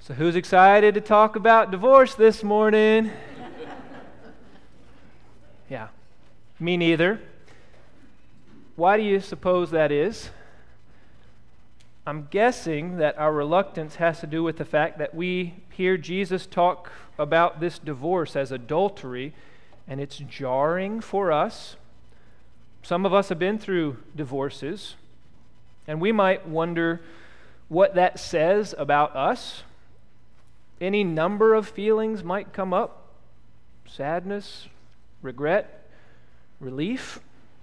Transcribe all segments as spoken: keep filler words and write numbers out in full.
So who's excited to talk about divorce this morning? Yeah, me neither. Why do you suppose that is? I'm guessing that our reluctance has to do with the fact that we hear Jesus talk about this divorce as adultery, and it's jarring for us. Some of us have been through divorces, and we might wonder what that says about us. Any number of feelings might come up: sadness, regret, relief.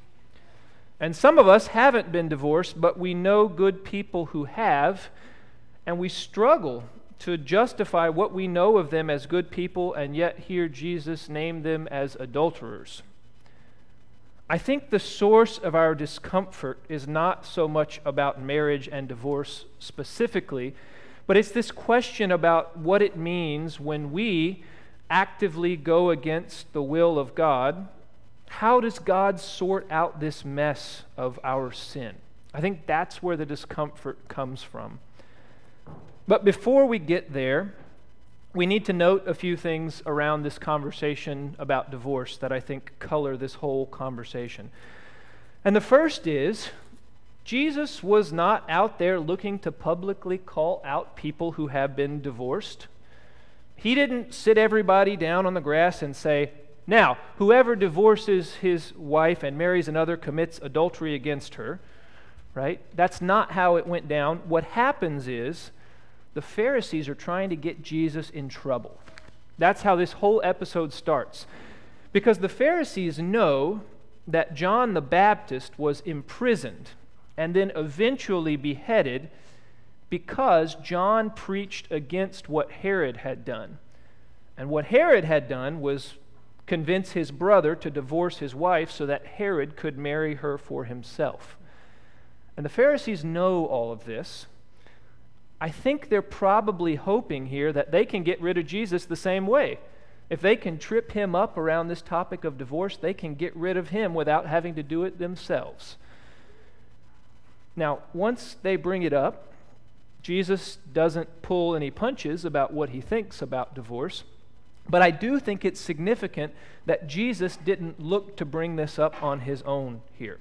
And some of us haven't been divorced, but we know good people who have, and we struggle to justify what we know of them as good people and yet hear Jesus name them as adulterers. I think the source of our discomfort is not so much about marriage and divorce specifically, but it's this question about what it means when we actively go against the will of God. How does God sort out this mess of our sin? I think that's where the discomfort comes from. But before we get there, we need to note a few things around this conversation about divorce that I think color this whole conversation. And the first is, Jesus was not out there looking to publicly call out people who have been divorced. He didn't sit everybody down on the grass and say, "Now, whoever divorces his wife and marries another commits adultery against her," right? That's not how it went down. What happens is the Pharisees are trying to get Jesus in trouble. That's how this whole episode starts. Because the Pharisees know that John the Baptist was imprisoned and then eventually beheaded because John preached against what Herod had done. And what Herod had done was convince his brother to divorce his wife so that Herod could marry her for himself. And the Pharisees know all of this. I think they're probably hoping here that they can get rid of Jesus the same way. If they can trip him up around this topic of divorce, they can get rid of him without having to do it themselves. Now, once they bring it up, Jesus doesn't pull any punches about what he thinks about divorce. But I do think it's significant that Jesus didn't look to bring this up on his own here.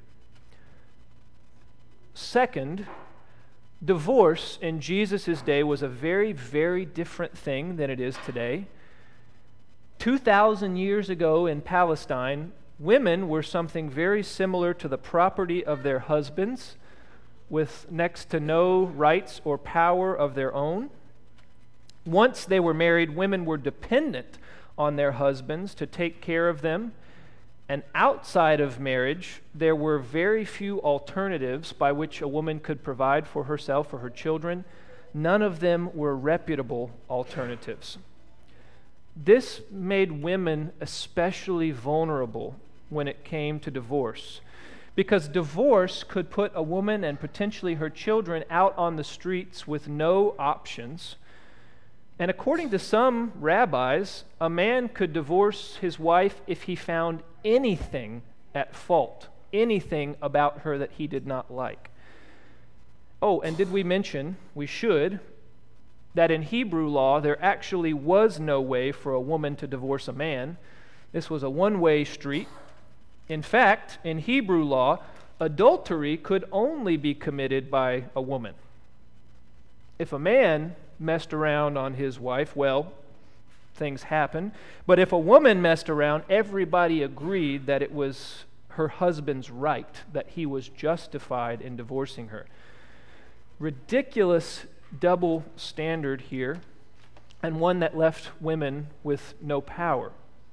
Second, divorce in Jesus' day was a very, very different thing than it is today. two thousand years ago in Palestine, women were something very similar to the property of their husbands, with next to no rights or power of their own. Once they were married, women were dependent on their husbands to take care of them. And outside of marriage, there were very few alternatives by which a woman could provide for herself or her children. None of them were reputable alternatives. This made women especially vulnerable when it came to divorce, because divorce could put a woman and potentially her children out on the streets with no options. And according to some rabbis, a man could divorce his wife if he found anything at fault, anything about her that he did not like. Oh, and did we mention, we should, that in Hebrew law there actually was no way for a woman to divorce a man. This was a one-way street. In fact, in Hebrew law, adultery could only be committed by a woman. If a man messed around on his wife, well, things happen. But if a woman messed around, everybody agreed that it was her husband's right, that he was justified in divorcing her. Ridiculous double standard here, and one that left women with no power.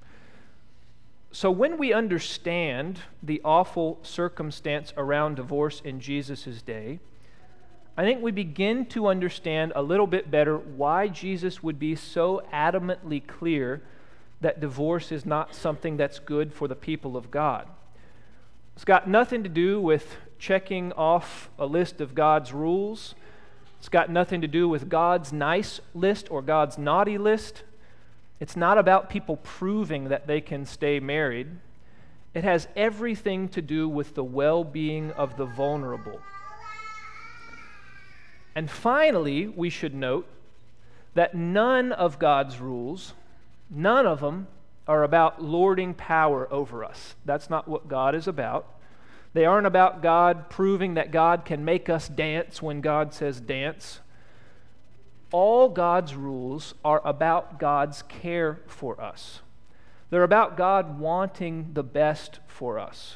So when we understand the awful circumstance around divorce in Jesus' day, I think we begin to understand a little bit better why Jesus would be so adamantly clear that divorce is not something that's good for the people of God. It's got nothing to do with checking off a list of God's rules. It's got nothing to do with God's nice list or God's naughty list. It's not about people proving that they can stay married. It has everything to do with the well-being of the vulnerable. And finally, we should note that none of God's rules, none of them are about lording power over us. That's not what God is about. They aren't about God proving that God can make us dance when God says dance. All God's rules are about God's care for us. They're about God wanting the best for us.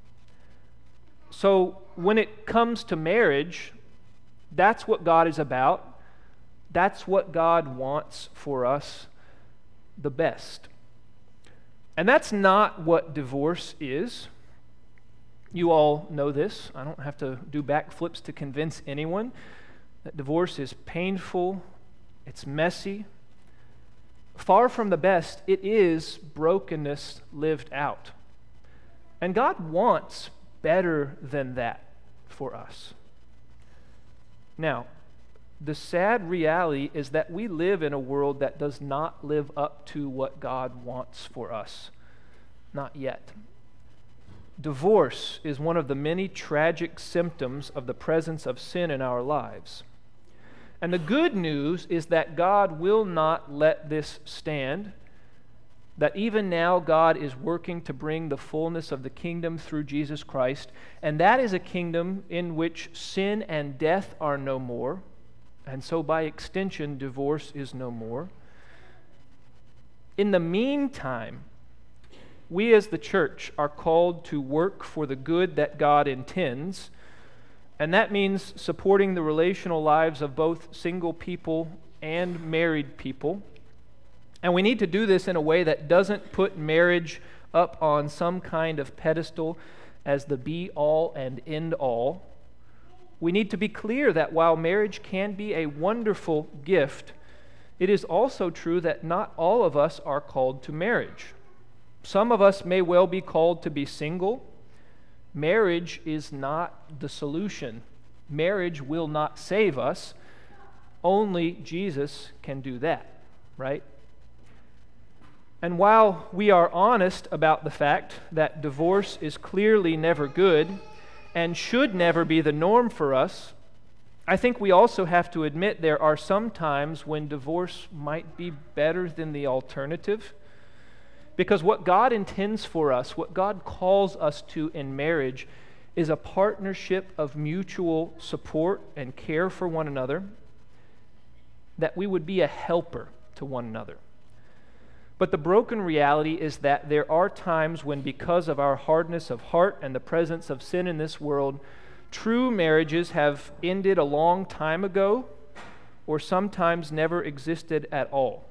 So when it comes to marriage, that's what God is about. That's what God wants for us, the best. And that's not what divorce is. You all know this. I don't have to do backflips to convince anyone that divorce is painful, it's messy. Far from the best, it is brokenness lived out. And God wants better than that for us. Now, the sad reality is that we live in a world that does not live up to what God wants for us. Not yet. Divorce is one of the many tragic symptoms of the presence of sin in our lives. And the good news is that God will not let this stand, that even now God is working to bring the fullness of the kingdom through Jesus Christ, and that is a kingdom in which sin and death are no more, and so by extension, divorce is no more. In the meantime, we as the church are called to work for the good that God intends, and that means supporting the relational lives of both single people and married people. And we need to do this in a way that doesn't put marriage up on some kind of pedestal as the be-all and end-all. We need to be clear that while marriage can be a wonderful gift, it is also true that not all of us are called to marriage. Some of us may well be called to be single. Marriage is not the solution. Marriage will not save us. Only Jesus can do that, right? And while we are honest about the fact that divorce is clearly never good and should never be the norm for us, I think we also have to admit there are some times when divorce might be better than the alternative. Because what God intends for us, what God calls us to in marriage, is a partnership of mutual support and care for one another, that we would be a helper to one another. But the broken reality is that there are times when, because of our hardness of heart and the presence of sin in this world, true marriages have ended a long time ago or sometimes never existed at all.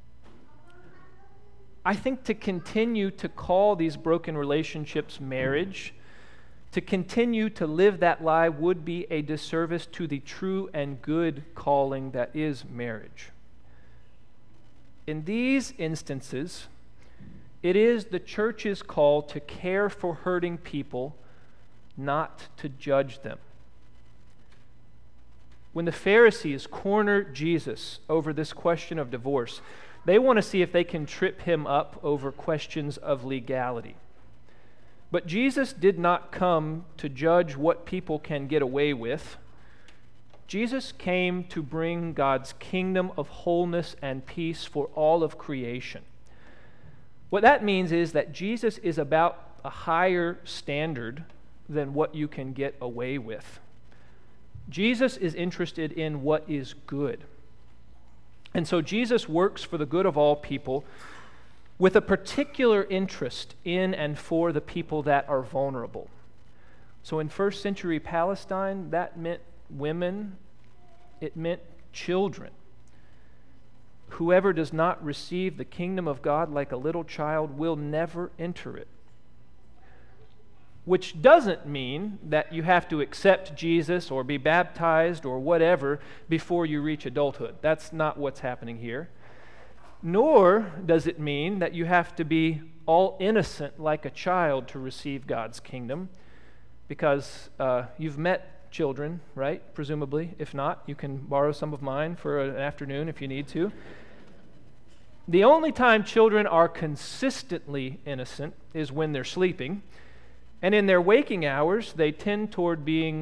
I think to continue to call these broken relationships marriage, to continue to live that lie, would be a disservice to the true and good calling that is marriage. In these instances, it is the church's call to care for hurting people, not to judge them. When the Pharisees corner Jesus over this question of divorce, they want to see if they can trip him up over questions of legality. But Jesus did not come to judge what people can get away with. Jesus came to bring God's kingdom of wholeness and peace for all of creation. What that means is that Jesus is about a higher standard than what you can get away with. Jesus is interested in what is good. And so Jesus works for the good of all people with a particular interest in and for the people that are vulnerable. So in first century Palestine, that meant women, it meant children. Whoever does not receive the kingdom of God like a little child will never enter it. Which doesn't mean that you have to accept Jesus or be baptized or whatever before you reach adulthood. That's not what's happening here. Nor does it mean that you have to be all innocent like a child to receive God's kingdom, because uh, you've met children, right? Presumably. If not, you can borrow some of mine for an afternoon if you need to. The only time children are consistently innocent is when they're sleeping. And in their waking hours, they tend toward being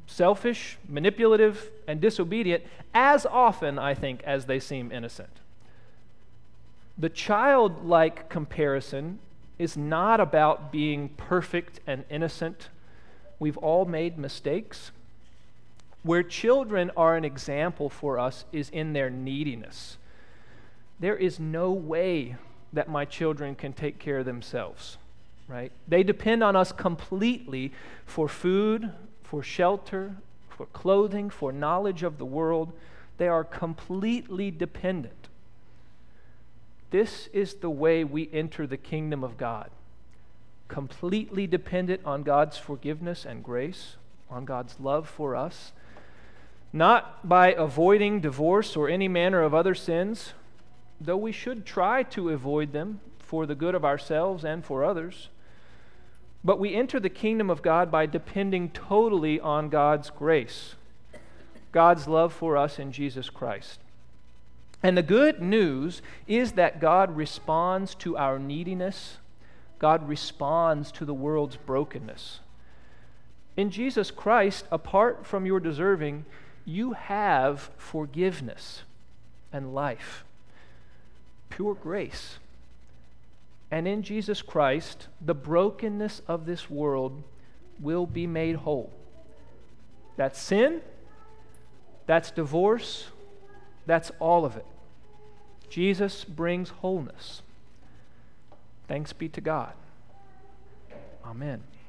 selfish, manipulative, and disobedient as often, I think, as they seem innocent. The childlike comparison is not about being perfect and innocent. We've all made mistakes. Where children are an example for us is in their neediness. There is no way that my children can take care of themselves, right? They depend on us completely for food, for shelter, for clothing, for knowledge of the world. They are completely dependent. This is the way we enter the kingdom of God. Completely dependent on God's forgiveness and grace, on God's love for us. Not by avoiding divorce or any manner of other sins, though we should try to avoid them for the good of ourselves and for others. But we enter the kingdom of God by depending totally on God's grace, God's love for us in Jesus Christ. And the good news is that God responds to our neediness. God responds to the world's brokenness. In Jesus Christ, apart from your deserving, you have forgiveness and life, pure grace. And in Jesus Christ, the brokenness of this world will be made whole. That's sin, that's divorce, that's all of it. Jesus brings wholeness. Thanks be to God. Amen.